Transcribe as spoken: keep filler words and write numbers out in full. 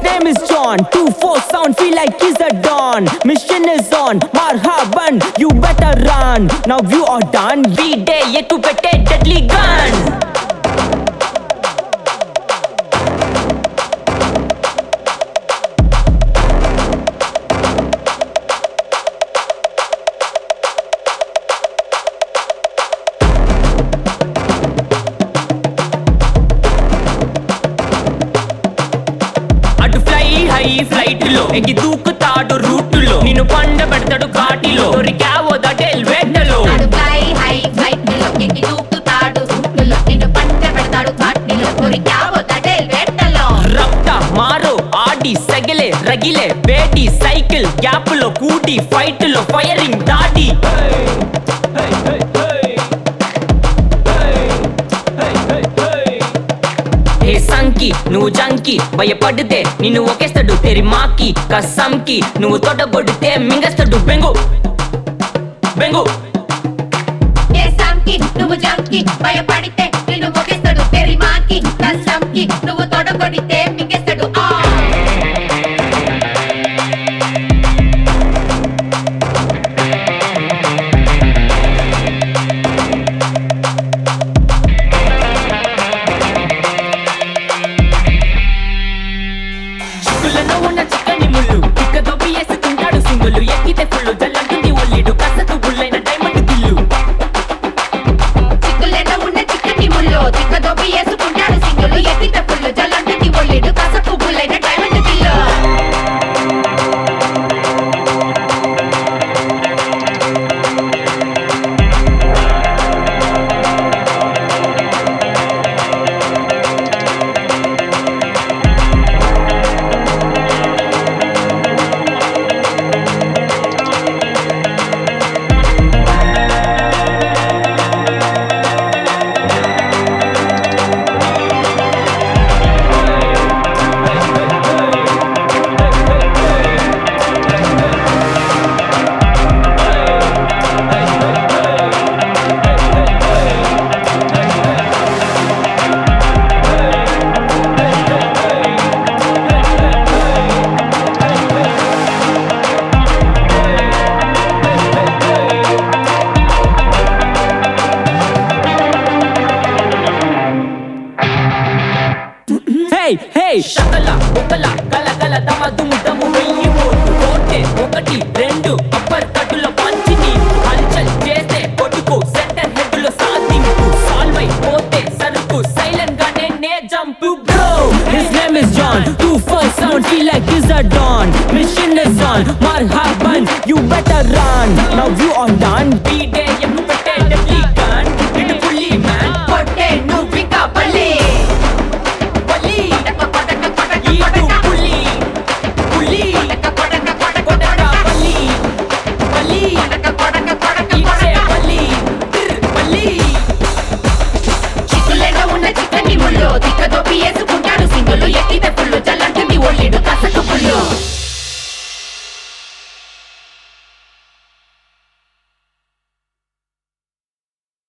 name is John. two four sound feel like he's a dawn. Mission is on, marhaban, you better run. Now you are done. V-Day yet to put a deadly gun. Flight లో ఎగి దూకుతాడు రూటులో నిన్ను పండ పెడతాడు ఘాటిలో దొరికావో దటేల్ వేటలో fly high flight లో ఎగి దూకుతాడు రూటులో నిన్ను పండ పెడతాడు ఘాటిలో దొరికావో దటేల్ వేటలో రక్త మారో ఆడి సగిలే రగిలే వేటి సైకిల్ గ్యాప్ లో కూటి ఫైట్ లో ఫైరింగ్ దాడి సంకి నువ్వు జంకి భయపడితే నిన్ను ఒకేస్తాడు తెరి మాకి కసంకి నువ్వు తొడగొడితే మింగస్తాడు బెంగు బెంగు ఏ సంకి నువ్వు జంకి భయపడితే నిన్ను ఒకేస్తాడు తెరి మాకి కసంకి నువ్వు తొడగొడితే మింగస్తాడు ఆ ఉన్న చిక్కని ముళ్ళు ఇక్క దొబ్బి వేసుకుంటాడు సింగులు ఎక్కితే ఫుల్లు జల్లంటుంది ఒల్లిడు కసకు బుల్లైన డైమండ్ దిల్లు చిక్కులెన్న ఉన్న చిక్కని ముళ్ళు చిక్క దొబ్బి వేసుకుంటాడు సింగులు ఎక్కితే ఫుల్లు జల్లంటుంది ఒల్లిడు కసకు బుల్లైన డైమండ్ దిల్లు Hey, hey, షకల ఒకల కల కల దమ దుమ్ దము వెయ్యి ఓటు కోటే ఒకటి రెండు అప్పర్ కట్టుల పంచిని హల్చల్ చేస్తే కొట్టుకు సెంటర్ హెడ్ లో సాధింపు సాల్వ్ అయిపోతే సరుకు సైలెంట్ గానే నే jump bro, his name is John. two four sound feel like he's a dawn. Mission is on, marhaban, you better run. Now you are done. V-Day ఎక్కు పెట్టే డెడ్లీ గన్ ఇటు పుల్లి man కొట్టే నువ్వింకా పల్లి పల్లి కొడక కొడక కొడక ఇటు పుల్లి పుల్లి కొడక కొడక కొడక కొడక పల్లి పల్లి కొడక కొడక కొడక ఇచ్చే పల్లి పల్లి చిక్కులెన్న ఉన్న చిక్కని ముళ్ళు చిక్క దొబ్బి వేసుకుంటాడు సింగులు ఎక్కితే